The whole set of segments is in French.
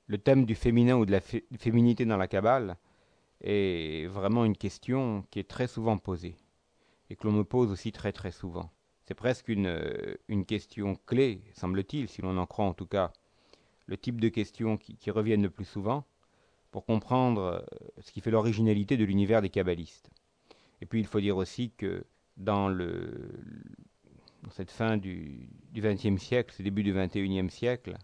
le thème du féminin ou de la féminité dans la Kabbale est vraiment une question qui est très souvent posée et que l'on me pose aussi très très souvent. C'est presque une question clé, semble-t-il, si l'on en croit en tout cas le type de questions qui reviennent le plus souvent, pour comprendre ce qui fait l'originalité de l'univers des kabbalistes. Et puis il faut dire aussi que dans, dans cette fin du XXe siècle, ce début du XXIe siècle,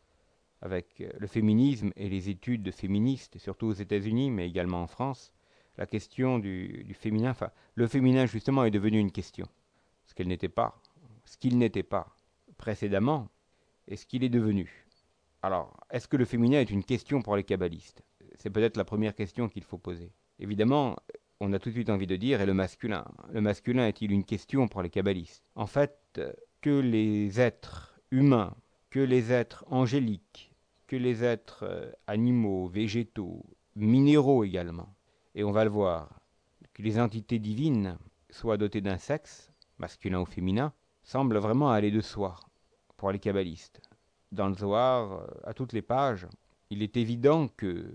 avec le féminisme et les études féministes, surtout aux États-Unis, mais également en France, la question du féminin, enfin, le féminin justement est devenu une question. Ce qu'elle n'était pas, ce qu'il n'était pas précédemment, et ce qu'il est devenu. Alors, est-ce que le féminin est une question pour les kabbalistes? C'est peut-être la première question qu'il faut poser. Évidemment, on a tout de suite envie de dire, et le masculin? Le masculin est-il une question pour les kabbalistes? En fait, que les êtres humains, que les êtres angéliques, que les êtres animaux, végétaux, minéraux également, et on va le voir, que les entités divines soient dotées d'un sexe, masculin ou féminin, semble vraiment aller de soi pour les kabbalistes. Dans le Zohar, à toutes les pages, il est évident que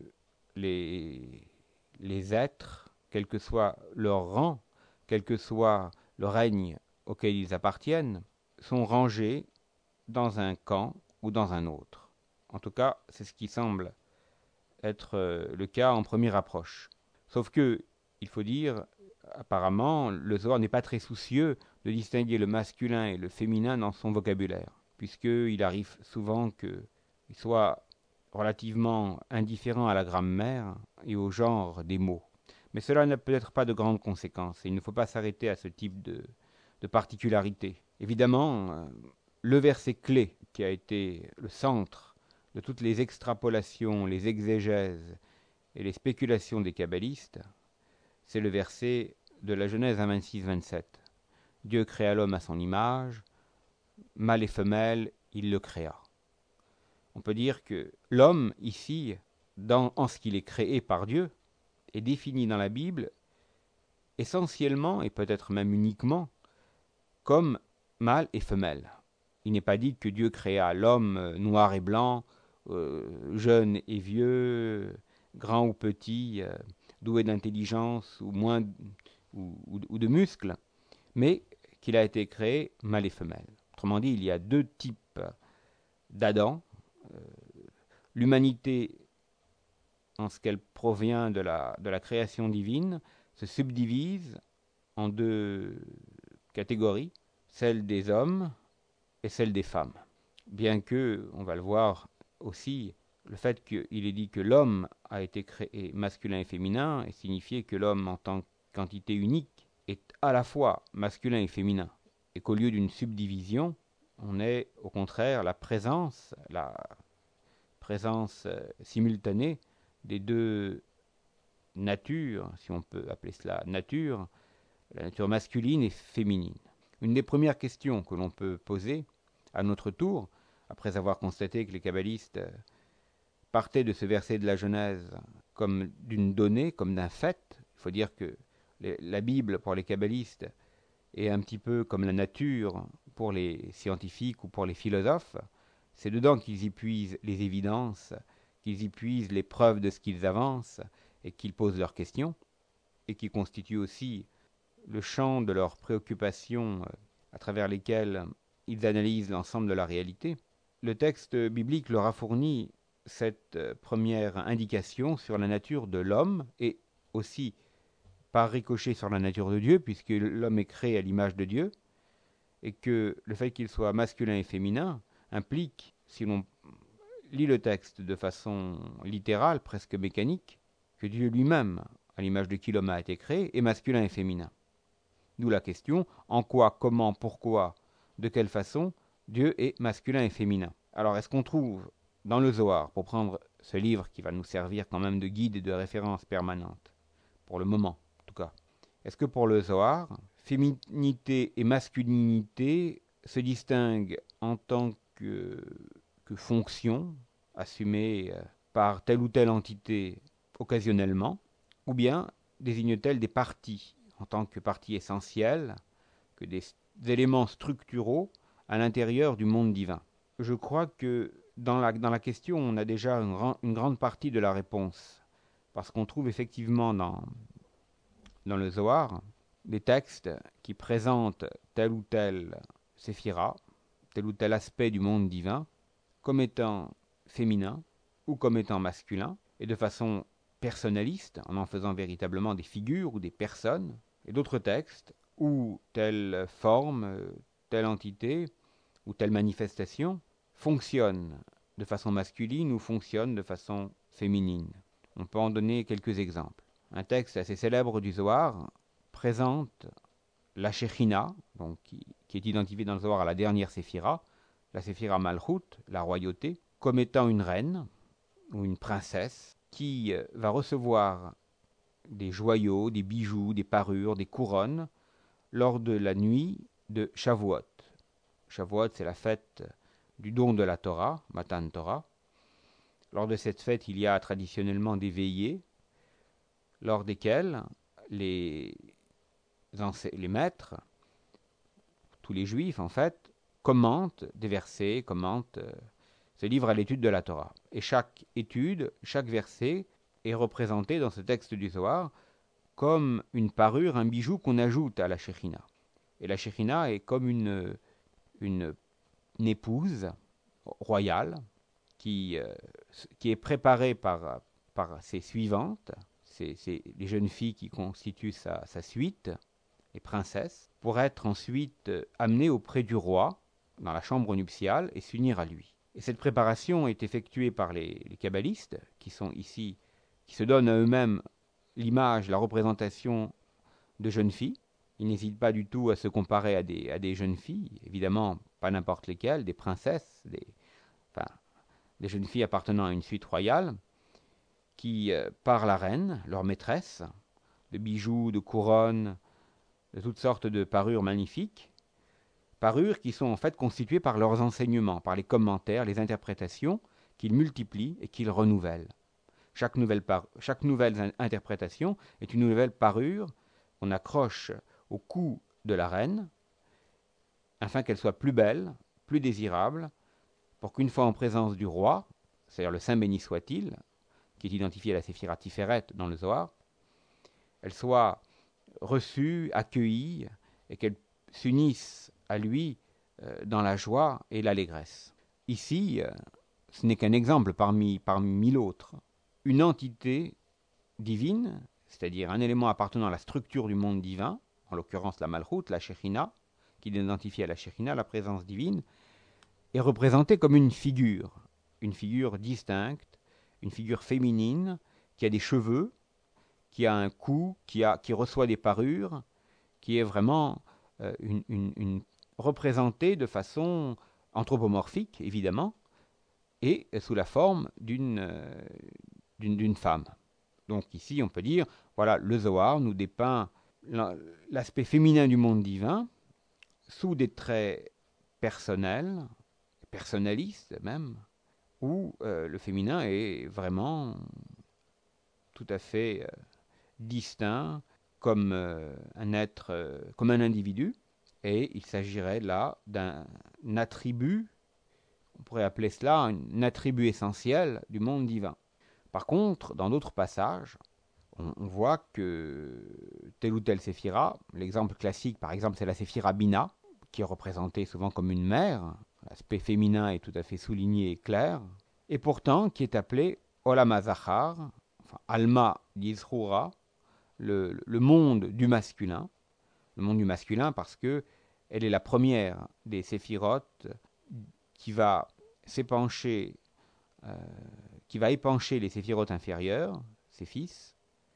les, les êtres, quel que soit leur rang, quel que soit le règne auquel ils appartiennent, sont rangés dans un camp ou dans un autre. En tout cas, c'est ce qui semble être le cas en première approche. Sauf que, il faut dire, apparemment, le Zohar n'est pas très soucieux de distinguer le masculin et le féminin dans son vocabulaire, puisqu'il arrive souvent qu'il soit relativement indifférent à la grammaire et au genre des mots. Mais cela n'a peut-être pas de grandes conséquences, et il ne faut pas s'arrêter à ce type de particularité. Évidemment, le verset clé qui a été le centre de toutes les extrapolations, les exégèses et les spéculations des kabbalistes, c'est le verset de la Genèse 26-27. Dieu créa l'homme à son image, mâle et femelle, il le créa. On peut dire que l'homme, ici, en ce qu'il est créé par Dieu, est défini dans la Bible essentiellement, et peut-être même uniquement, comme mâle et femelle. Il n'est pas dit que Dieu créa l'homme noir et blanc, jeune et vieux, grand ou petit, doué d'intelligence ou moins ou de muscles, mais qu'il a été créé mâle et femelle. Autrement dit, il y a deux types d'Adam. L'humanité, en ce qu'elle provient de la création divine, se subdivise en deux catégories, celle des hommes et celle des femmes. Bien que, on va le voir aussi, le fait qu'il est dit que l'homme a été créé masculin et féminin et signifié que l'homme en tant qu'entité unique est à la fois masculin et féminin. Et qu'au lieu d'une subdivision, on est au contraire la présence simultanée des deux natures, si on peut appeler cela nature, la nature masculine et féminine. Une des premières questions que l'on peut poser à notre tour, après avoir constaté que les kabbalistes partaient de ce verset de la Genèse comme d'une donnée, comme d'un fait, il faut dire que la Bible pour les kabbalistes est un petit peu comme la nature pour les scientifiques ou pour les philosophes. C'est dedans qu'ils y puisent les évidences, qu'ils y puisent les preuves de ce qu'ils avancent et qu'ils posent leurs questions, et qui constitue aussi le champ de leurs préoccupations à travers lesquelles ils analysent l'ensemble de la réalité. Le texte biblique leur a fourni cette première indication sur la nature de l'homme et aussi par ricochet sur la nature de Dieu, puisque l'homme est créé à l'image de Dieu, et que le fait qu'il soit masculin et féminin implique, si l'on lit le texte de façon littérale, presque mécanique, que Dieu lui-même, à l'image de qui l'homme a été créé, est masculin et féminin. D'où la question, en quoi, comment, pourquoi, de quelle façon Dieu est masculin et féminin. Alors est-ce qu'on trouve dans le Zohar, pour prendre ce livre qui va nous servir quand même de guide et de référence permanente, pour le moment en tout cas, est-ce que pour le Zohar, féminité et masculinité se distinguent en tant que fonction assumée par telle ou telle entité occasionnellement, ou bien désigne-t-elle des parties en tant que parties essentielles, que des éléments structuraux à l'intérieur du monde divin? Je crois que dans la question, on a déjà une grande partie de la réponse, parce qu'on trouve effectivement dans le Zohar des textes qui présentent tel ou tel séphira, tel ou tel aspect du monde divin, comme étant féminin ou comme étant masculin, et de façon personnaliste, en faisant véritablement des figures ou des personnes, et d'autres textes où telle forme, telle entité ou telle manifestation fonctionne de façon masculine ou fonctionne de façon féminine. On peut en donner quelques exemples. Un texte assez célèbre du Zohar présente la Shekhinah, donc qui est identifiée dans le Zohar à la dernière séphira, la séphira Malchut, la royauté, comme étant une reine ou une princesse qui va recevoir des joyaux, des bijoux, des parures, des couronnes lors de la nuit de Shavuot. Shavuot, c'est la fête du don de la Torah, Matan Torah. Lors de cette fête, il y a traditionnellement des veillées, lors desquelles les maîtres, tous les juifs en fait, commentent des versets, se livrent à l'étude de la Torah. Et chaque étude, chaque verset est représenté dans ce texte du Zohar comme une parure, un bijou qu'on ajoute à la Shekhinah. Et la Shekhinah est comme une épouse royale qui est préparée par ses suivantes, c'est les jeunes filles qui constituent sa suite, les princesses, pour être ensuite amenées auprès du roi, dans la chambre nuptiale, et s'unir à lui. Et cette préparation est effectuée par les kabbalistes, qui sont ici, qui se donnent à eux-mêmes l'image, la représentation de jeunes filles. Ils n'hésitent pas du tout à se comparer à des jeunes filles, évidemment pas n'importe lesquelles, des princesses, des jeunes filles appartenant à une suite royale, qui, par la reine, leur maîtresse, de bijoux, de couronnes, de toutes sortes de parures magnifiques, parures qui sont en fait constituées par leurs enseignements, par les commentaires, les interprétations qu'ils multiplient et qu'ils renouvellent. Chaque nouvelle interprétation est une nouvelle parure qu'on accroche au cou de la reine, afin qu'elle soit plus belle, plus désirable, pour qu'une fois en présence du roi, c'est-à-dire le Saint béni soit-il, qui est identifié à la Séphira Tiferet dans le Zohar, elle soit reçue, accueillie, et qu'elle s'unisse à lui dans la joie et l'allégresse. Ici, ce n'est qu'un exemple parmi mille autres. Une entité divine, c'est-à-dire un élément appartenant à la structure du monde divin, en l'occurrence la Malchut, la Shekhinah, qui identifie à la Shekhinah la présence divine, est représentée comme une figure distincte, une figure féminine, qui a des cheveux, qui a un cou, qui reçoit des parures, qui est vraiment représentée de façon anthropomorphique, évidemment, et sous la forme d'une femme. Donc ici, on peut dire, voilà, le Zohar nous dépeint l'aspect féminin du monde divin sous des traits personnels, personnalistes même, où le féminin est vraiment tout à fait distinct comme un être, comme un individu, et il s'agirait là d'un attribut, on pourrait appeler cela un attribut essentiel du monde divin. Par contre, dans d'autres passages, on voit que telle ou telle séphira, l'exemple classique par exemple c'est la séphira Bina, qui est représentée souvent comme une mère, l'aspect féminin est tout à fait souligné et clair, et pourtant qui est appelée Olam HaZachar, enfin Alma Yisroura, le monde du masculin. Le monde du masculin parce que elle est la première des séphirotes qui va s'épancher, qui va épancher les séphirotes inférieures, ses fils,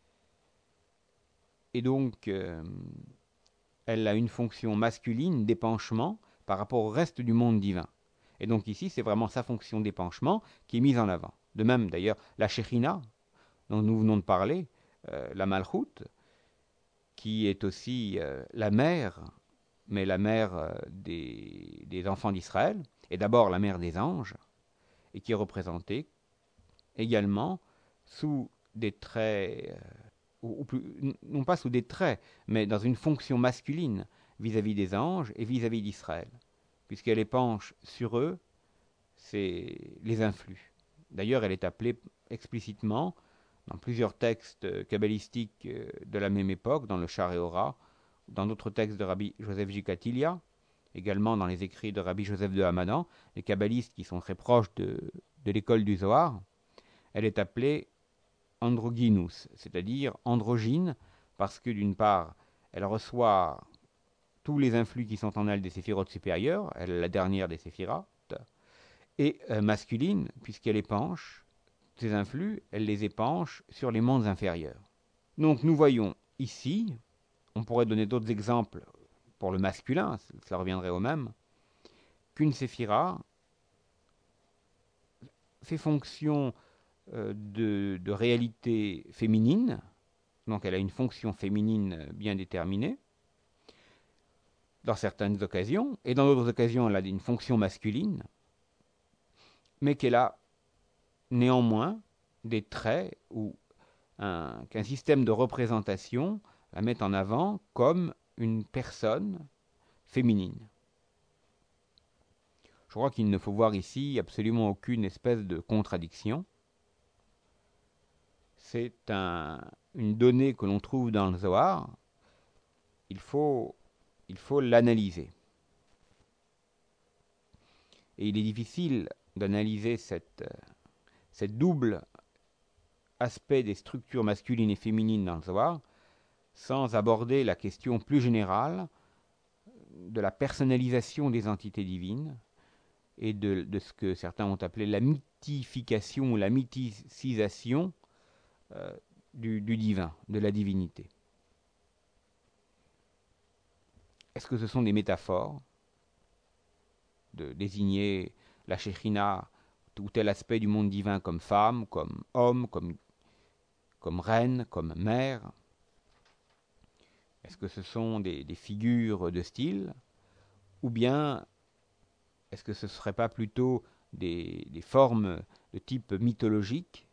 et donc elle a une fonction masculine d'épanchement par rapport au reste du monde divin. Et donc ici, c'est vraiment sa fonction d'épanchement qui est mise en avant. De même, d'ailleurs, la Shekhinah, dont nous venons de parler, la Malchut, qui est aussi la mère, mais la mère des enfants d'Israël, et d'abord la mère des anges, et qui est représentée également sous des traits, ou plus, non pas sous des traits, mais dans une fonction masculine vis-à-vis des anges et vis-à-vis d'Israël, puisqu'elle épanche sur eux c'est les influx. D'ailleurs, elle est appelée explicitement dans plusieurs textes kabbalistiques de la même époque, dans le Shareora, dans d'autres textes de Rabbi Joseph Jikatilia, également dans les écrits de Rabbi Joseph de Hamadan, les kabbalistes qui sont très proches de l'école du Zohar. Elle est appelée androgynous, c'est-à-dire androgyne, parce que d'une part, elle reçoit tous les influx qui sont en elle des séphirotes supérieures, elle est la dernière des séphirotes, et masculine, puisqu'elle épanche ces influx, elle les épanche sur les mondes inférieurs. Donc nous voyons ici, on pourrait donner d'autres exemples pour le masculin, cela reviendrait au même, qu'une séphira fait fonction de réalité féminine, donc elle a une fonction féminine bien déterminée, dans certaines occasions, et dans d'autres occasions elle a une fonction masculine, mais qu'elle a néanmoins des traits ou qu'un système de représentation la met en avant comme une personne féminine. Je crois qu'il ne faut voir ici absolument aucune espèce de contradiction. C'est une donnée que l'on trouve dans le Zohar. Il faut l'analyser. Et il est difficile d'analyser cette double aspect des structures masculines et féminines dans le Zohar sans aborder la question plus générale de la personnalisation des entités divines et de ce que certains ont appelé la mythification ou la mythicisation du divin, de la divinité. Est-ce que ce sont des métaphores de désigner la Shekhinah ou tel aspect du monde divin comme femme, comme homme, comme reine, comme mère? Est-ce que ce sont des figures de style? Ou bien est-ce que ce ne serait pas plutôt des formes de type mythologique,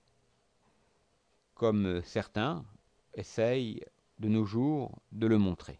comme certains essayent de nos jours de le montrer?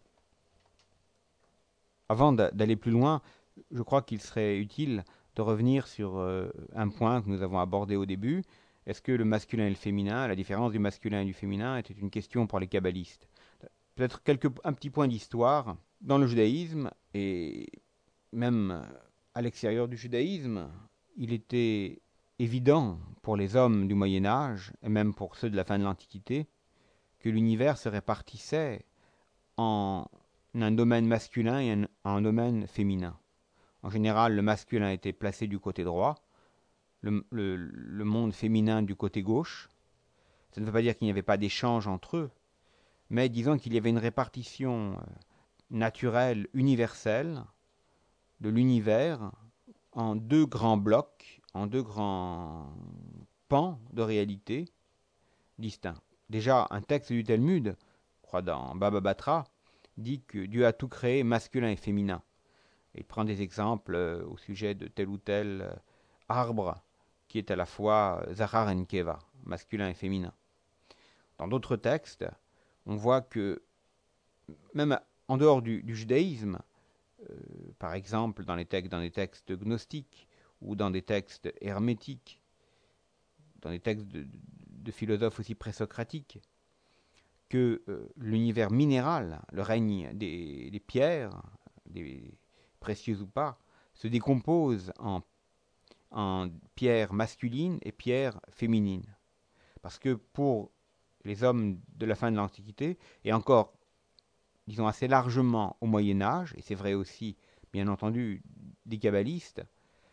Avant d'aller plus loin, je crois qu'il serait utile de revenir sur un point que nous avons abordé au début. Est-ce que le masculin et le féminin, la différence du masculin et du féminin, était une question pour les kabbalistes? Peut-être un petit point d'histoire. Dans le judaïsme, et même à l'extérieur du judaïsme, il était évident pour les hommes du Moyen Âge, et même pour ceux de la fin de l'Antiquité, que l'univers se répartissait en un domaine masculin et un domaine féminin. En général, le masculin était placé du côté droit, le monde féminin du côté gauche. Ça ne veut pas dire qu'il n'y avait pas d'échange entre eux, mais disons qu'il y avait une répartition naturelle, universelle, de l'univers en deux grands blocs, en deux grands pans de réalité distincts. Déjà, un texte du Talmud, je crois dans Baba Batra, dit que Dieu a tout créé masculin et féminin. Il prend des exemples au sujet de tel ou tel arbre qui est à la fois Zachar et Nkeva, masculin et féminin. Dans d'autres textes, on voit que même en dehors du judaïsme, par exemple dans des textes gnostiques ou dans des textes hermétiques, dans des textes de philosophes aussi présocratiques, que l'univers minéral, le règne des pierres, des précieuses ou pas, se décompose en pierres masculines et pierres féminines. Parce que pour les hommes de la fin de l'Antiquité, et encore, disons assez largement au Moyen Âge, et c'est vrai aussi, bien entendu, des kabbalistes,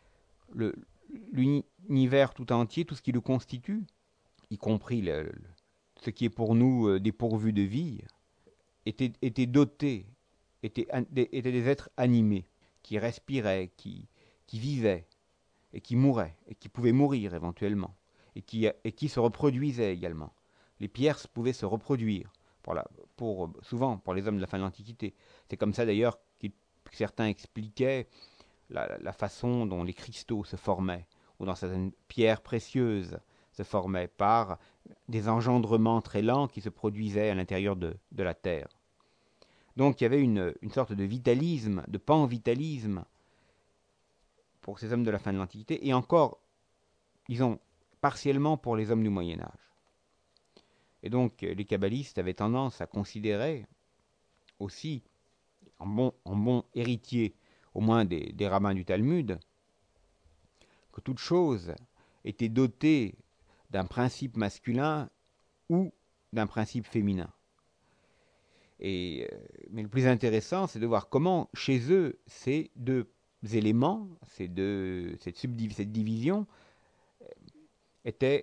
l'univers tout entier, tout ce qui le constitue, y compris ce qui est pour nous dépourvu de vie, était doté, était des êtres animés, qui respiraient, qui vivaient, et qui mouraient, et qui pouvaient mourir éventuellement, et qui se reproduisaient également. Les pierres pouvaient se reproduire, souvent pour les hommes de la fin de l'Antiquité. C'est comme ça d'ailleurs que certains expliquaient la façon dont les cristaux se formaient, ou dans certaines pierres précieuses se formaient par des engendrements très lents qui se produisaient à l'intérieur de la Terre. Donc il y avait une sorte de vitalisme, de pan-vitalisme pour ces hommes de la fin de l'Antiquité, et encore, disons, partiellement pour les hommes du Moyen Âge. Et donc, les kabbalistes avaient tendance à considérer aussi, en bon héritier, au moins des rabbins du Talmud, que toute chose était dotée d'un principe masculin ou d'un principe féminin. Mais le plus intéressant, c'est de voir comment, chez eux, ces deux éléments, cette division, étaient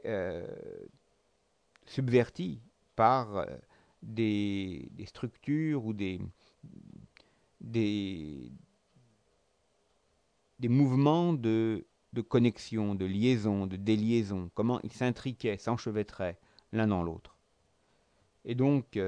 subvertis par des structures ou des mouvements de connexion, de liaison, de déliaison, comment ils s'intriquaient, s'enchevêtraient l'un dans l'autre. Et donc,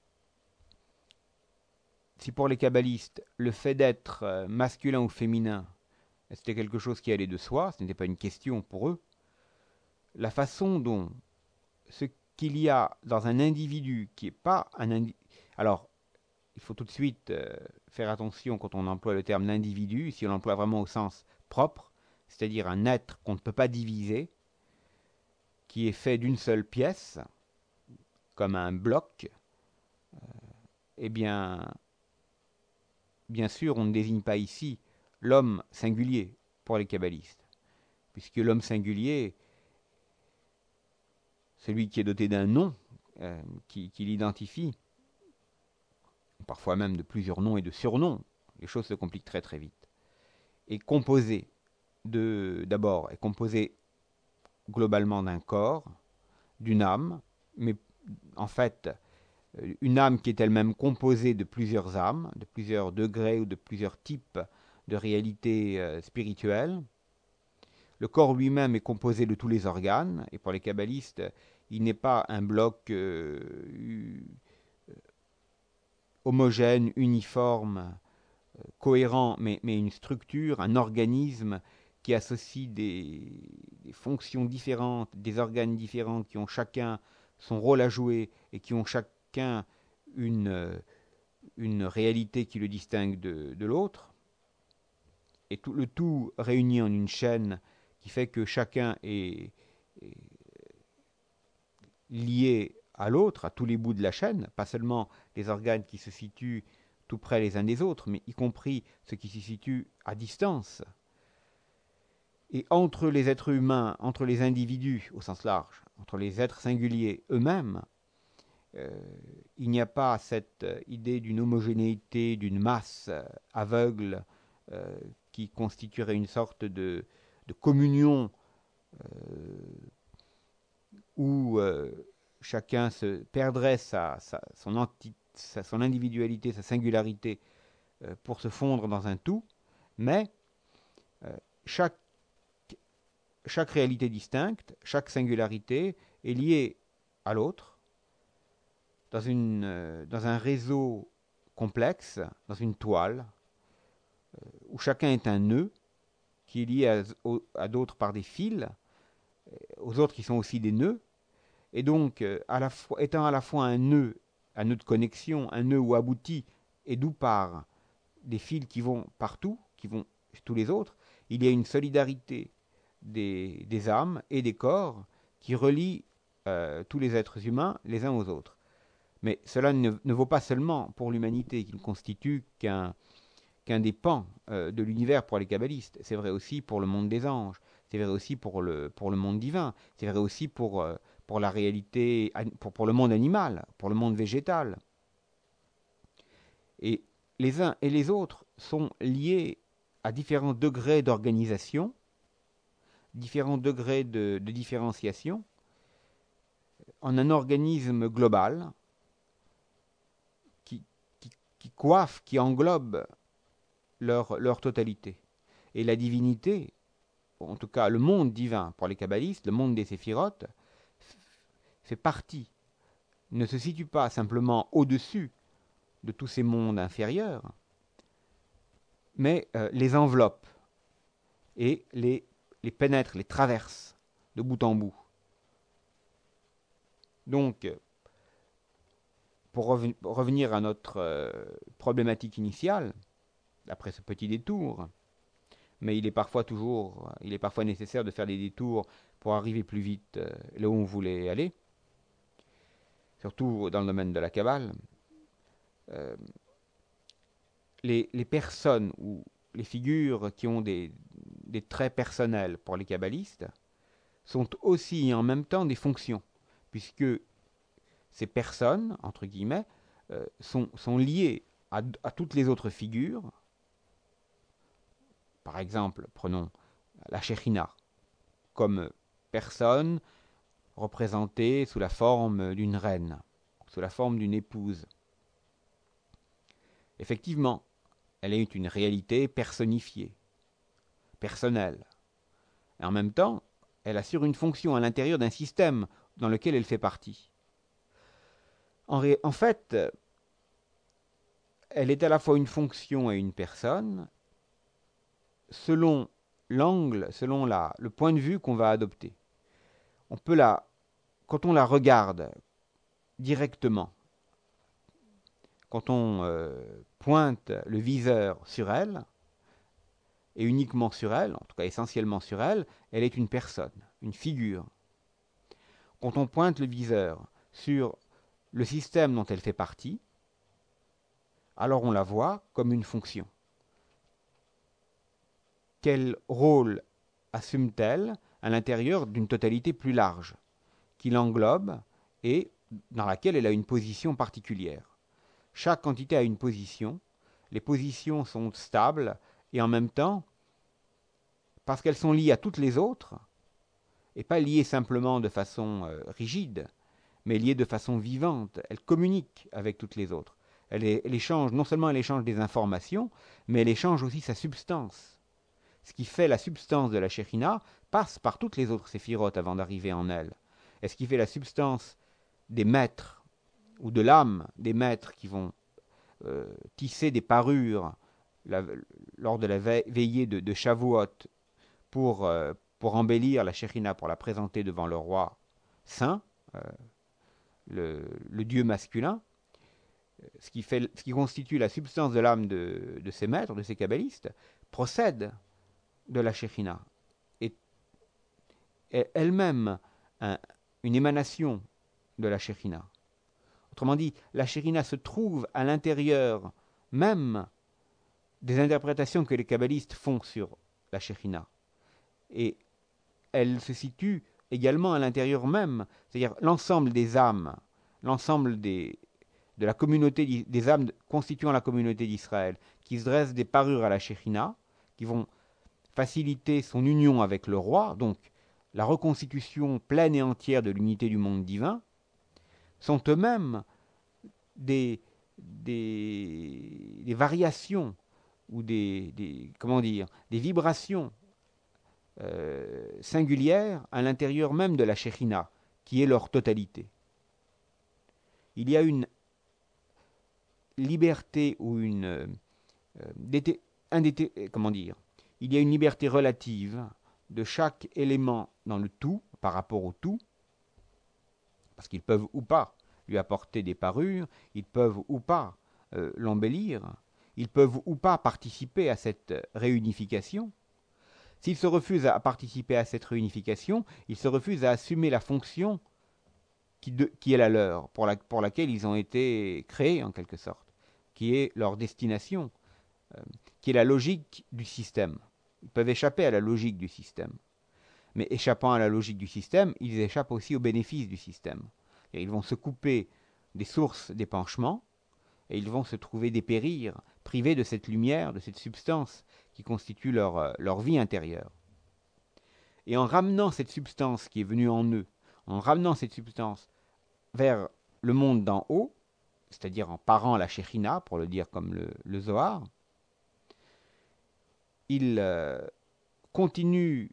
si pour les kabbalistes, le fait d'être masculin ou féminin, c'était quelque chose qui allait de soi, ce n'était pas une question pour eux, la façon dont ce qu'il y a dans un individu qui n'est pas un individu... Alors, il faut tout de suite faire attention quand on emploie le terme d'individu, si on l'emploie vraiment au sens propre, c'est-à-dire un être qu'on ne peut pas diviser, qui est fait d'une seule pièce, comme un bloc, eh bien sûr, on ne désigne pas ici l'homme singulier pour les kabbalistes, puisque l'homme singulier, celui qui est doté d'un nom qui l'identifie, parfois même de plusieurs noms et de surnoms, les choses se compliquent très très vite, est composé globalement d'un corps, d'une âme, mais en fait une âme qui est elle-même composée de plusieurs âmes, de plusieurs degrés ou de plusieurs types de réalités spirituelles. Le corps lui-même est composé de tous les organes, et pour les kabbalistes, il n'est pas un bloc homogène, uniforme, cohérent, mais une structure, un organisme qui associe des fonctions différentes, des organes différents qui ont chacun son rôle à jouer et qui ont chacun une réalité qui le distingue de l'autre, et le tout réuni en une chaîne qui fait que chacun est lié à l'autre, à tous les bouts de la chaîne, pas seulement les organes qui se situent tout près les uns des autres, mais y compris ceux qui se situent à distance. Et entre les êtres humains, entre les individus au sens large, entre les êtres singuliers eux-mêmes, il n'y a pas cette idée d'une homogénéité, d'une masse aveugle qui constituerait une sorte de communion où chacun se perdrait son individualité, sa singularité pour se fondre dans un tout, mais chaque réalité distincte, chaque singularité est liée à l'autre dans un réseau complexe, dans une toile, où chacun est un nœud qui est lié à d'autres par des fils, aux autres qui sont aussi des nœuds, et donc étant à la fois un nœud de connexion, un nœud où aboutit, et d'où part des fils qui vont partout, qui vont chez tous les autres, il y a une solidarité des âmes et des corps qui relient tous les êtres humains les uns aux autres. Mais cela ne vaut pas seulement pour l'humanité, qui ne constitue qu'un des pans de l'univers pour les kabbalistes. C'est vrai aussi pour le monde des anges, c'est vrai aussi pour le monde divin, c'est vrai aussi pour la réalité, pour le monde animal, pour le monde végétal. Et les uns et les autres sont liés à différents degrés d'organisation, différents degrés de différenciation, en un organisme global qui coiffe, qui englobe leur totalité. Et la divinité, en tout cas le monde divin pour les kabbalistes, le monde des séphirotes, fait partie, ne se situe pas simplement au-dessus de tous ces mondes inférieurs, mais les enveloppe et les pénètre, les traverse de bout en bout. Donc, pour revenir à notre problématique initiale, après ce petit détour, mais il est parfois nécessaire de faire des détours pour arriver plus vite là où on voulait aller, surtout dans le domaine de la Kabbale. Euh, les personnes ou les figures qui ont des traits personnels pour les kabbalistes sont aussi en même temps des fonctions, puisque ces personnes, entre guillemets, sont liées à toutes les autres figures. Par exemple, prenons la Shekhinah comme personne représentée sous la forme d'une reine, sous la forme d'une épouse. Effectivement, elle est une réalité personnifiée, personnelle. Et en même temps, elle assure une fonction à l'intérieur d'un système dans lequel elle fait partie. En fait, elle est à la fois une fonction et une personne selon l'angle, selon le point de vue qu'on va adopter. Quand on la regarde directement, quand on pointe le viseur sur elle, et uniquement sur elle, en tout cas essentiellement sur elle, elle est une personne, une figure. Quand on pointe le viseur sur le système dont elle fait partie, alors on la voit comme une fonction. Quel rôle assume-t-elle à l'intérieur d'une totalité plus large, qui l'englobe et dans laquelle elle a une position particulière? Chaque entité a une position, les positions sont stables et en même temps, parce qu'elles sont liées à toutes les autres, et pas liées simplement de façon rigide, mais liées de façon vivante, elles communiquent avec toutes les autres. Elle échange, non seulement elle échange des informations, mais elle échange aussi sa substance. Ce qui fait la substance de la Shekhinah passe par toutes les autres séphirotes avant d'arriver en elle. Et ce qui fait la substance des maîtres, ou de l'âme des maîtres qui vont tisser des parures lors de la veillée de Shavuot pour embellir la Shekhinah, pour la présenter devant le roi saint, le dieu masculin, ce qui constitue la substance de l'âme de ces maîtres, de ces kabbalistes, procède de la Shekhinah, est elle-même une émanation de la Shekhinah. Autrement dit, la Shekhinah se trouve à l'intérieur même des interprétations que les kabbalistes font sur la Shekhinah. Et elle se situe également à l'intérieur même, c'est-à-dire l'ensemble des âmes, l'ensemble de la communauté des âmes constituant la communauté d'Israël, qui se dressent des parures à la Shekhinah, qui vont faciliter son union avec le roi, donc la reconstitution pleine et entière de l'unité du monde divin, sont eux-mêmes des variations ou comment dire, des vibrations singulières à l'intérieur même de la Shekhinah, qui est leur totalité. Il y a une liberté ou comment dire, il y a une liberté relative de chaque élément dans le tout par rapport au tout, parce qu'ils peuvent ou pas lui apporter des parures, ils peuvent ou pas l'embellir, ils peuvent ou pas participer à cette réunification. S'ils se refusent à participer à cette réunification, ils se refusent à assumer la fonction qui est la leur, pour laquelle ils ont été créés en quelque sorte, qui est leur destination, qui est la logique du système. Ils peuvent échapper à la logique du système. Mais échappant à la logique du système, ils échappent aussi aux bénéfices du système. Et ils vont se couper des sources d'épanchement, et ils vont se trouver dépérir, privés de cette lumière, de cette substance qui constitue leur vie intérieure. Et en ramenant cette substance qui est venue en eux, en ramenant cette substance vers le monde d'en haut, c'est-à-dire en parant la Shekhinah, pour le dire comme le Zohar, il continue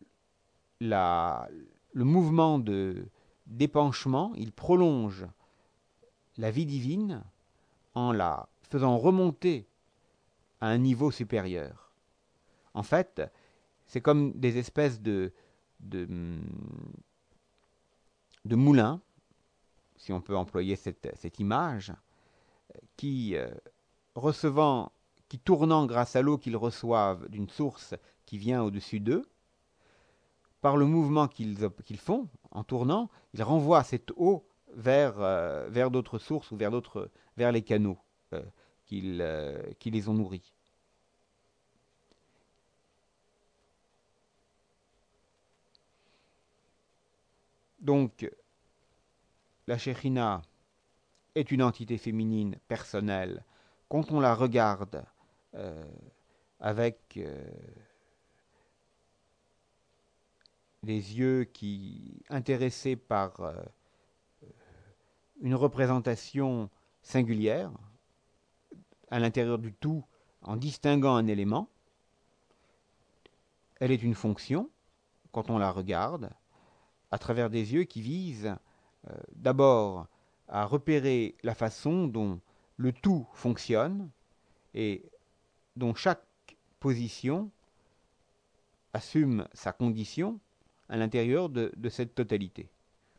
le mouvement d'épanchement, il prolonge la vie divine en la faisant remonter à un niveau supérieur. En fait, c'est comme des espèces de moulins, si on peut employer cette image, qui, qui tournant grâce à l'eau qu'ils reçoivent d'une source qui vient au-dessus d'eux, par le mouvement qu'ils font en tournant, ils renvoient cette eau vers d'autres sources ou vers les canaux euh, qui les ont nourris. Donc, la Shekhinah est une entité féminine personnelle. Quand on la regarde avec les yeux intéressés par une représentation singulière, à l'intérieur du tout, en distinguant un élément, elle est une fonction, quand on la regarde, à travers des yeux qui visent d'abord à repérer la façon dont le tout fonctionne et dont chaque position assume sa condition à l'intérieur de cette totalité.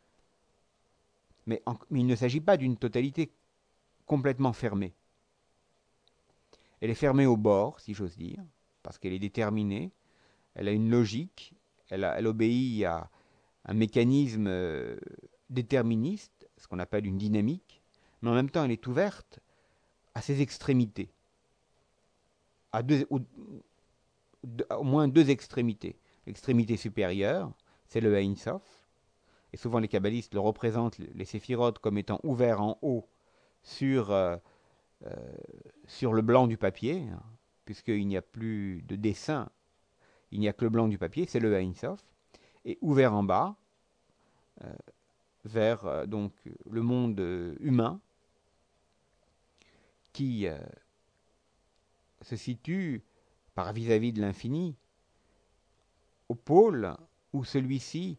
Mais il ne s'agit pas d'une totalité complètement fermée. Elle est fermée au bord, si j'ose dire, parce qu'elle est déterminée, elle a une logique, elle obéit à un mécanisme déterministe, ce qu'on appelle une dynamique, mais en même temps elle est ouverte à ses extrémités, au moins deux extrémités. L'extrémité supérieure, c'est le Ein Sof, et souvent les kabbalistes le représentent, les séphirotes, comme étant ouverts en haut sur le blanc du papier, hein, puisqu'il n'y a plus de dessin, il n'y a que le blanc du papier, c'est le Ein Sof, et ouvert en bas vers donc le monde humain qui se situe par vis-à-vis de l'infini au pôle où celui-ci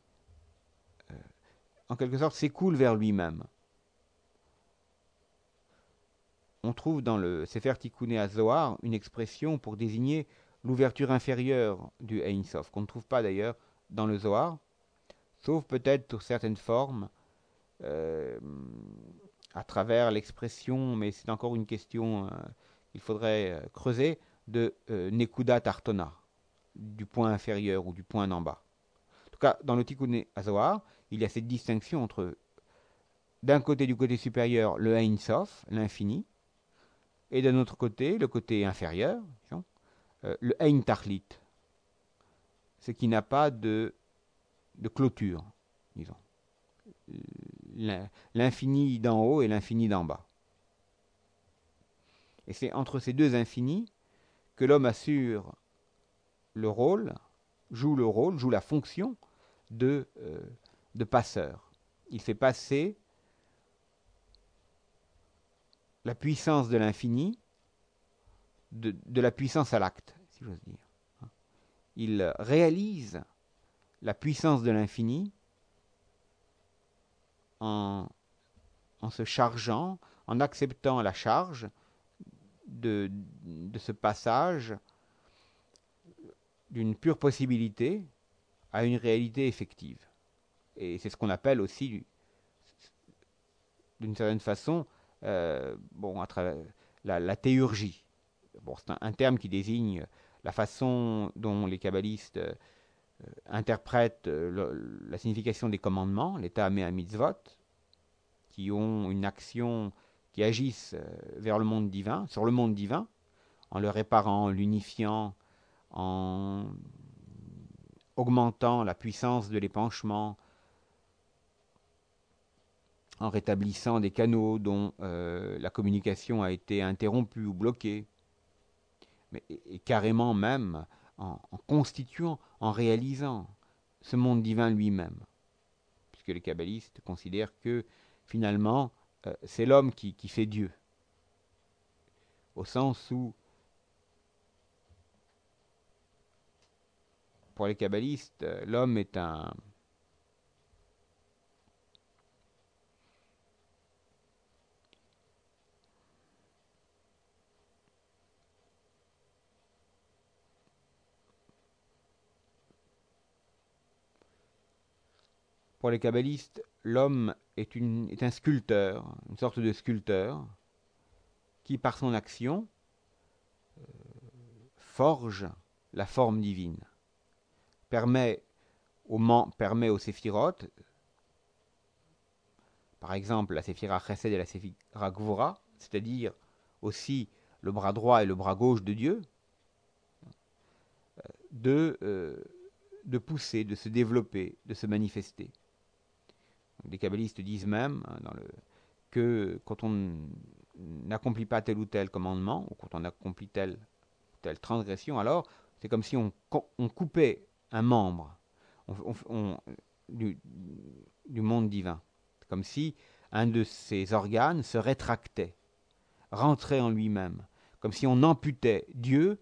en quelque sorte s'écoule vers lui-même. On trouve dans le Sefer Tikkuné HaZohar une expression pour désigner l'ouverture inférieure du Ein Sof, qu'on ne trouve pas d'ailleurs dans le Zohar, sauf peut-être pour certaines formes, à travers l'expression, mais c'est encore une question qu'il faudrait creuser, de Nekuda Tartona, du point inférieur ou du point d'en bas. En tout cas, dans le Tikkuné HaZohar, il y a cette distinction entre, d'un côté, du côté supérieur, le Ein Sof, l'infini, et d'un autre côté, le côté inférieur, le Ein Tachlit, ce qui n'a pas de clôture, disons. L'infini d'en haut et l'infini d'en bas. Et c'est entre ces deux infinis que l'homme assure le rôle, joue la fonction de passeur. Il fait passer la puissance de l'infini de la puissance à l'acte, si j'ose dire. Il réalise la puissance de l'infini en se chargeant, en acceptant la charge de ce passage d'une pure possibilité à une réalité effective. Et c'est ce qu'on appelle aussi, d'une certaine façon, à travers la théurgie. Bon, c'est un terme qui désigne la façon dont les kabbalistes interprètent la signification des commandements, les Ta'ameh HaMitzvot, qui ont une action, qui agissent vers le monde divin, sur le monde divin, en le réparant, en l'unifiant, en augmentant la puissance de l'épanchement, en rétablissant des canaux dont la communication a été interrompue ou bloquée, et carrément même en constituant, en réalisant ce monde divin lui-même. Puisque les kabbalistes considèrent que finalement c'est l'homme qui fait Dieu, au sens où pour les kabbalistes l'homme est un pour les kabbalistes, l'homme est un sculpteur, une sorte de sculpteur, qui par son action forge la forme divine, permet aux séphirotes, par exemple la séphira Chesed et la séphira Gvura, c'est-à-dire aussi le bras droit et le bras gauche de Dieu, de pousser, de se développer, de se manifester. Les kabbalistes disent même que quand on n'accomplit pas tel ou tel commandement, ou quand on accomplit telle transgression, alors c'est comme si on coupait un membre du monde divin. C'est comme si un de ses organes se rétractait, rentrait en lui-même, comme si on amputait Dieu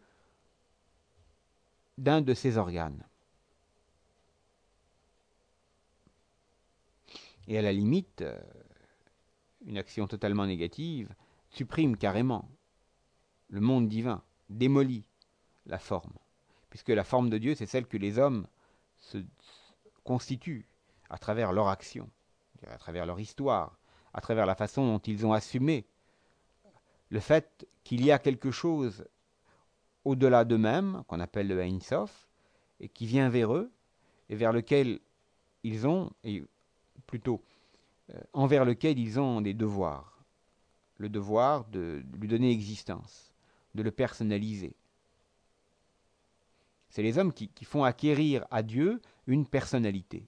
d'un de ses organes. Et à la limite, une action totalement négative supprime carrément le monde divin, démolit la forme. Puisque la forme de Dieu, c'est celle que les hommes se constituent à travers leur action, à travers leur histoire, à travers la façon dont ils ont assumé le fait qu'il y a quelque chose au-delà d'eux-mêmes, qu'on appelle le Ein Sof, et qui vient vers eux, et vers lequel ils ont, et plutôt envers lequel ils ont des devoirs. Le devoir de lui donner existence, de le personnaliser. C'est les hommes qui font acquérir à Dieu une personnalité.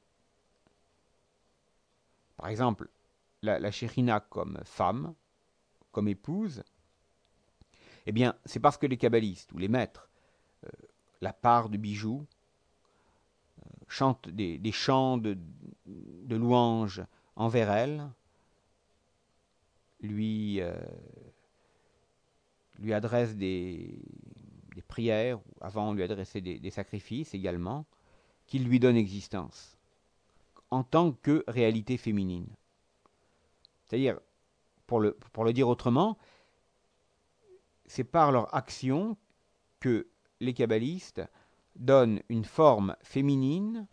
Par exemple, la Shekhinah comme femme, comme épouse, eh bien, c'est parce que les kabbalistes ou les maîtres, la part de bijoux, chantent des chants de louanges envers elle, lui adressent des prières, avant on lui adressait des sacrifices également, qui lui donnent existence, en tant que réalité féminine. C'est-à-dire, pour le dire autrement, c'est par leur action que les kabbalistes donnent une forme féminine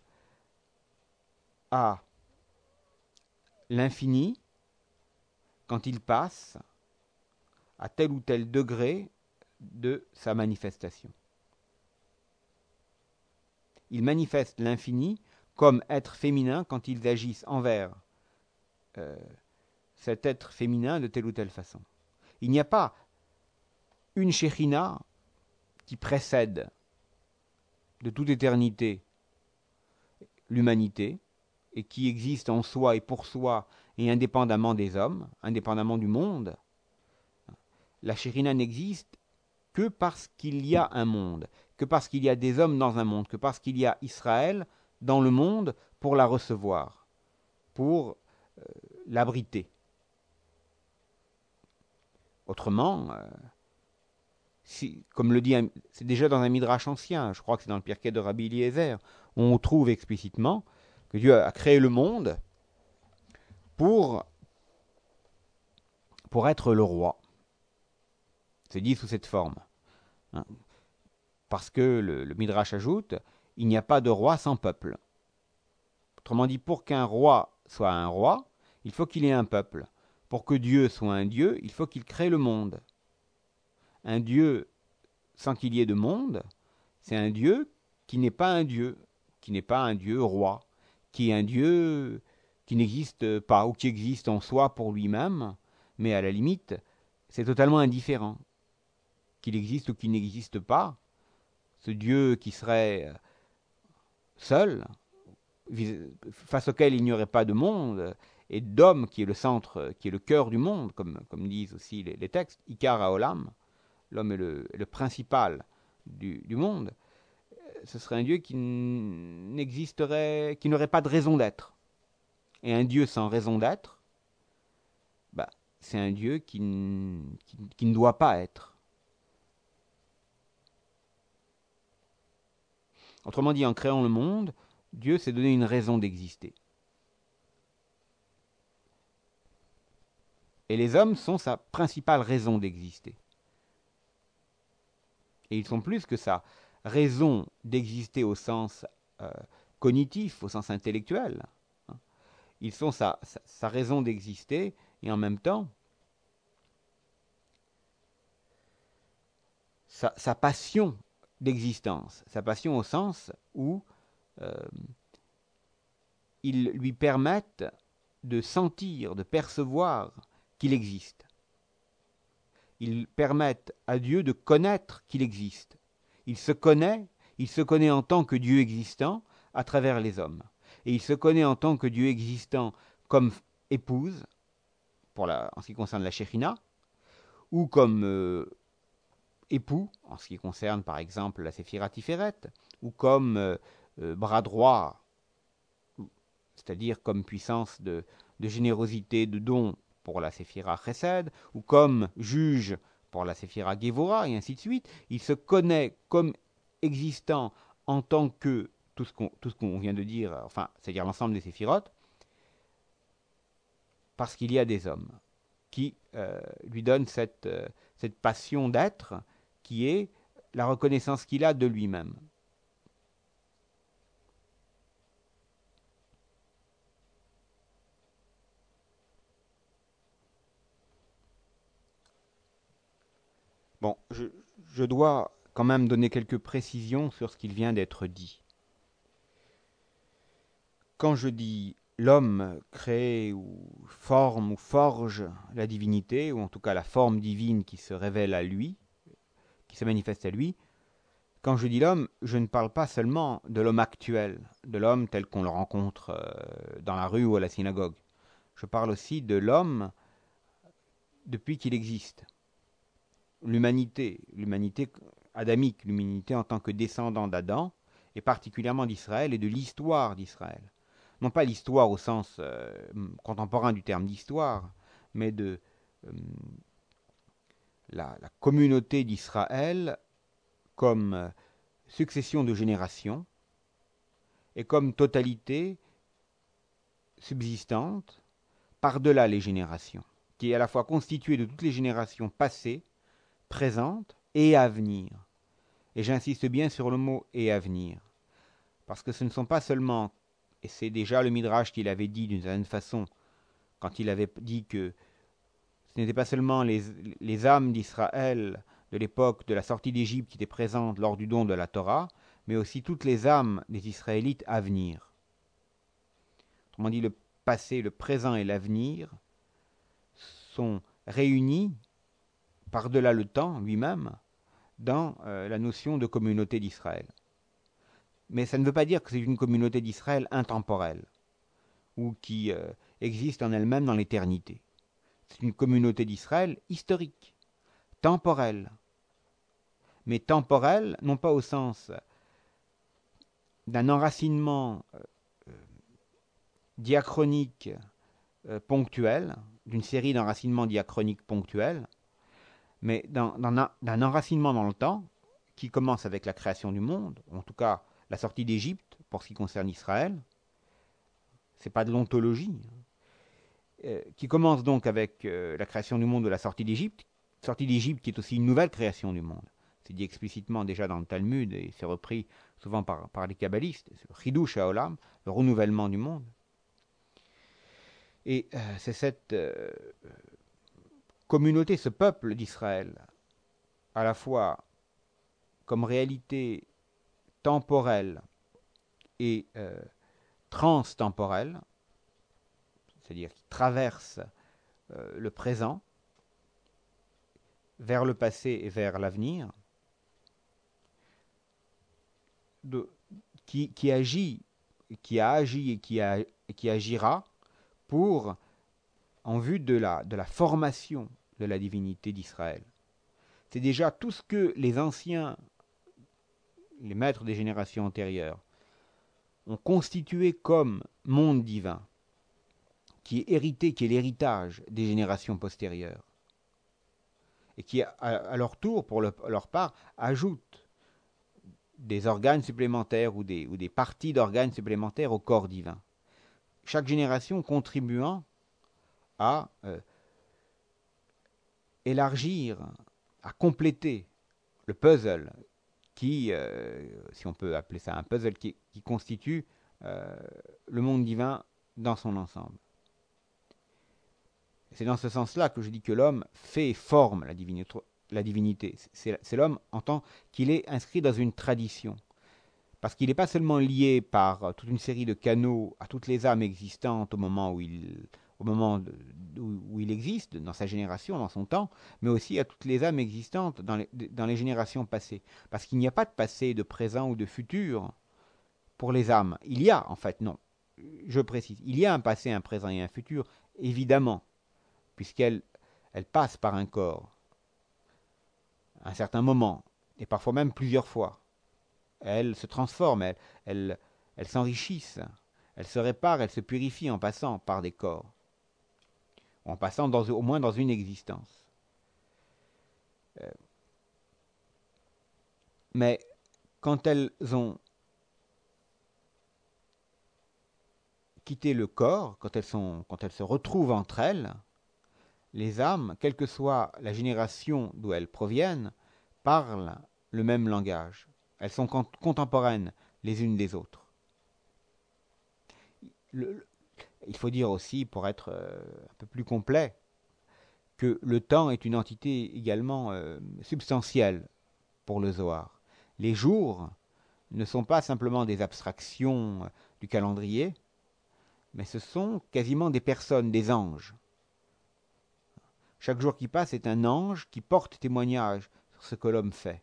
à l'infini quand il passe à tel ou tel degré de sa manifestation. Ils manifestent l'infini comme être féminin quand ils agissent envers cet être féminin de telle ou telle façon. Il n'y a pas une Shekhinah qui précède de toute éternité l'humanité et qui existe en soi et pour soi et indépendamment des hommes, indépendamment du monde. La Shekhinah n'existe que parce qu'il y a un monde, que parce qu'il y a des hommes dans un monde, que parce qu'il y a Israël dans le monde pour la recevoir, pour l'abriter. Autrement, comme le dit, c'est déjà dans un midrash ancien, je crois que c'est dans le Pirkei de Rabbi Eliezer, où on trouve explicitement que Dieu a créé le monde pour être le roi. C'est dit sous cette forme. Hein. Parce que le midrash ajoute, il n'y a pas de roi sans peuple. Autrement dit, pour qu'un roi soit un roi, il faut qu'il ait un peuple. Pour que Dieu soit un Dieu, il faut qu'il crée le monde. Un Dieu sans qu'il y ait de monde, c'est un Dieu qui n'est pas un Dieu, qui n'est pas un Dieu roi, qui est un Dieu qui n'existe pas ou qui existe en soi pour lui-même, mais à la limite, c'est totalement indifférent. Qu'il existe ou qu'il n'existe pas, ce Dieu qui serait seul, face auquel il n'y aurait pas de monde, et d'homme qui est le centre, qui est le cœur du monde, comme disent aussi les textes, Ikar Haolam, l'homme est le principal du monde, ce serait un Dieu qui n'existerait, qui n'aurait pas de raison d'être. Et un Dieu sans raison d'être, c'est un Dieu qui ne doit pas être. Autrement dit, en créant le monde, Dieu s'est donné une raison d'exister. Et les hommes sont sa principale raison d'exister. Et ils sont plus que ça. Raison d'exister au sens cognitif, au sens intellectuel. Ils sont sa raison d'exister et en même temps sa passion d'existence. Sa passion au sens où ils lui permettent de sentir, de percevoir qu'il existe. Ils permettent à Dieu de connaître qu'il existe. Il se connaît en tant que Dieu existant à travers les hommes. Et il se connaît en tant que Dieu existant comme épouse, en ce qui concerne la Shekhinah, ou comme époux, en ce qui concerne par exemple la Séphira Tiferet, ou comme bras droit, c'est-à-dire comme puissance de générosité, de don pour la Séphira Chesed, ou comme juge pour la Séphira Gevora, et ainsi de suite. Il se connaît comme existant en tant que tout ce qu'on vient de dire, enfin, c'est-à-dire l'ensemble des séphirotes, parce qu'il y a des hommes qui lui donnent cette passion d'être, qui est la reconnaissance qu'il a de lui-même. Bon, je dois quand même donner quelques précisions sur ce qu'il vient d'être dit. Quand je dis l'homme crée ou forme ou forge la divinité, ou en tout cas la forme divine qui se révèle à lui, qui se manifeste à lui, quand je dis l'homme, je ne parle pas seulement de l'homme actuel, de l'homme tel qu'on le rencontre dans la rue ou à la synagogue. Je parle aussi de l'homme depuis qu'il existe. L'humanité adamique, l'humanité en tant que descendant d'Adam, et particulièrement d'Israël et de l'histoire d'Israël. Non pas l'histoire au sens contemporain du terme d'histoire, mais de la communauté d'Israël comme succession de générations et comme totalité subsistante par-delà les générations, qui est à la fois constituée de toutes les générations passées, présentes et à venir. Et j'insiste bien sur le mot et à venir, parce que ce ne sont pas seulement, et c'est déjà le Midrash qu'il avait dit d'une certaine façon, quand il avait dit que ce n'étaient pas seulement les âmes d'Israël de l'époque de la sortie d'Égypte qui étaient présentes lors du don de la Torah, mais aussi toutes les âmes des Israélites à venir. Autrement dit, le passé, le présent et l'avenir sont réunis par-delà le temps lui-même dans la notion de communauté d'Israël. Mais ça ne veut pas dire que c'est une communauté d'Israël intemporelle ou qui existe en elle-même dans l'éternité. C'est une communauté d'Israël historique, temporelle. Mais temporelle, non pas au sens d'un enracinement diachronique ponctuel, d'une série d'enracinements diachroniques ponctuels, mais d'un enracinement dans le temps qui commence avec la création du monde, en tout cas la sortie d'Égypte pour ce qui concerne Israël. C'est pas de l'ontologie, qui commence donc avec la création du monde de la sortie d'Égypte qui est aussi une nouvelle création du monde. C'est dit explicitement déjà dans le Talmud et c'est repris souvent par les kabbalistes. C'est le Chidush HaOlam, le renouvellement du monde. Et c'est cette communauté, ce peuple d'Israël, à la fois comme réalité temporelle et transtemporelle, c'est-à-dire qui traverse le présent vers le passé et vers l'avenir, qui agit, qui a agi et qui agira en vue de la formation de la divinité d'Israël. C'est déjà tout ce que les anciens, les maîtres des générations antérieures, ont constitué comme monde divin, qui est hérité, qui est l'héritage des générations postérieures, et qui, à leur tour, pour leur part, ajoutent des organes supplémentaires ou des parties d'organes supplémentaires au corps divin. Chaque génération contribuant à élargir, à compléter le puzzle qui, si on peut appeler ça un puzzle, qui constitue le monde divin dans son ensemble. C'est dans ce sens-là que je dis que l'homme fait et forme la divinité. la divinité. C'est l'homme en tant qu'il est inscrit dans une tradition. Parce qu'il n'est pas seulement lié par toute une série de canaux à toutes les âmes existantes au moment où il existe, dans sa génération, dans son temps, mais aussi à toutes les âmes existantes dans les générations passées. Parce qu'il n'y a pas de passé, de présent ou de futur pour les âmes. Il y a, en fait, non, je précise, il y a un passé, un présent et un futur, évidemment, puisqu'elles passent par un corps, à un certain moment, et parfois même plusieurs fois. Elles se transforment, elles s'enrichissent, elles se réparent, elles se purifient en passant par des corps, en passant au moins dans une existence. Mais quand elles ont quitté le corps, quand elles se retrouvent entre elles, les âmes, quelle que soit la génération d'où elles proviennent, parlent le même langage. Elles sont contemporaines les unes des autres. Il faut dire aussi, pour être un peu plus complet, que le temps est une entité également substantielle pour le Zohar. Les jours ne sont pas simplement des abstractions du calendrier, mais ce sont quasiment des personnes, des anges. Chaque jour qui passe est un ange qui porte témoignage sur ce que l'homme fait.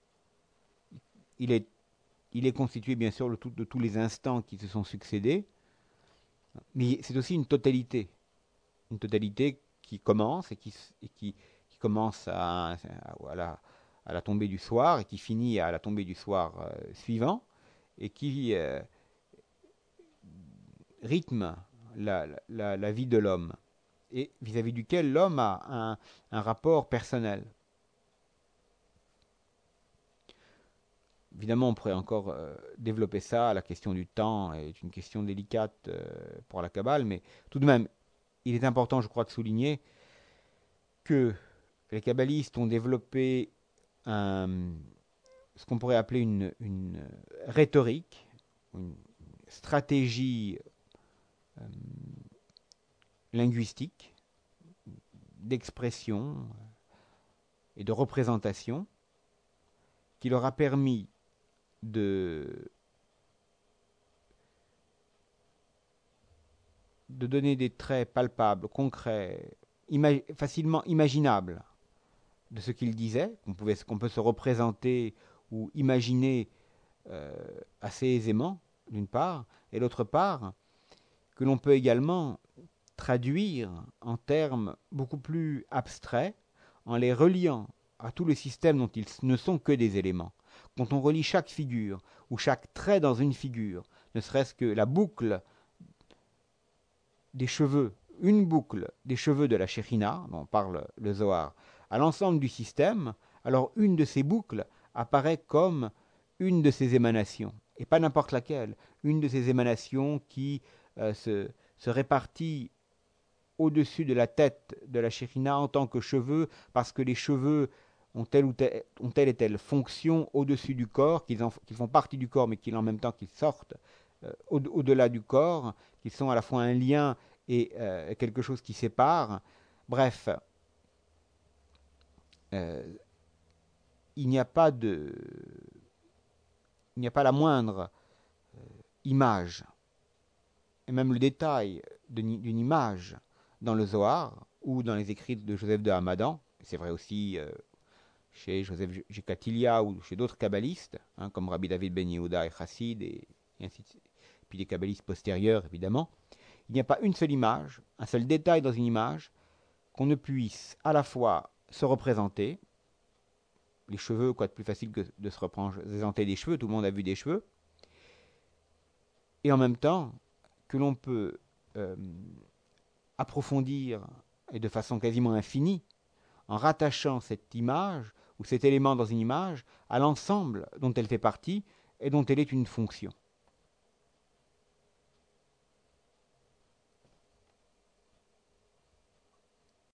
Il est constitué bien sûr de tous les instants qui se sont succédés, mais c'est aussi une totalité qui commence et qui commence à la tombée du soir et qui finit à la tombée du soir suivant et qui rythme la vie de l'homme et vis-à-vis duquel l'homme a un rapport personnel. Évidemment, on pourrait encore développer ça. La question du temps est une question délicate pour la Kabbale, mais tout de même, il est important, je crois, de souligner que les kabbalistes ont développé ce qu'on pourrait appeler une rhétorique, une stratégie linguistique, d'expression et de représentation qui leur a permis de donner des traits palpables, concrets, facilement imaginables de ce qu'ils disaient, qu'on peut se représenter ou imaginer assez aisément, d'une part, et d'autre part, que l'on peut également traduire en termes beaucoup plus abstraits, en les reliant à tout le système dont ils ne sont que des éléments. Quand on relie chaque figure, ou chaque trait dans une figure, ne serait-ce que la boucle des cheveux, une boucle des cheveux de la Shekhinah, dont parle le Zohar, à l'ensemble du système, alors une de ces boucles apparaît comme une de ces émanations, et pas n'importe laquelle, une de ces émanations qui se répartit au-dessus de la tête de la Shekhinah en tant que cheveux, parce que les cheveux ont telle et telle fonction au-dessus du corps, qu'ils font partie du corps, mais qu'ils en même temps qu'ils sortent au-delà du corps, qu'ils sont à la fois un lien et quelque chose qui sépare. Bref, il n'y a pas la moindre image, et même le détail d'une image dans le Zohar ou dans les écrits de Joseph de Hamadan, c'est vrai aussi chez Joseph Jekatilia ou chez d'autres kabbalistes, comme Rabbi David Ben Yehuda et Chassid, et ainsi de suite, puis des kabbalistes postérieurs évidemment. Il n'y a pas une seule image, un seul détail dans une image qu'on ne puisse à la fois se représenter, les cheveux, quoi de plus facile que de se représenter des cheveux, tout le monde a vu des cheveux, et en même temps que l'on peut approfondir, et de façon quasiment infinie, en rattachant cette image ou cet élément dans une image à l'ensemble dont elle fait partie et dont elle est une fonction.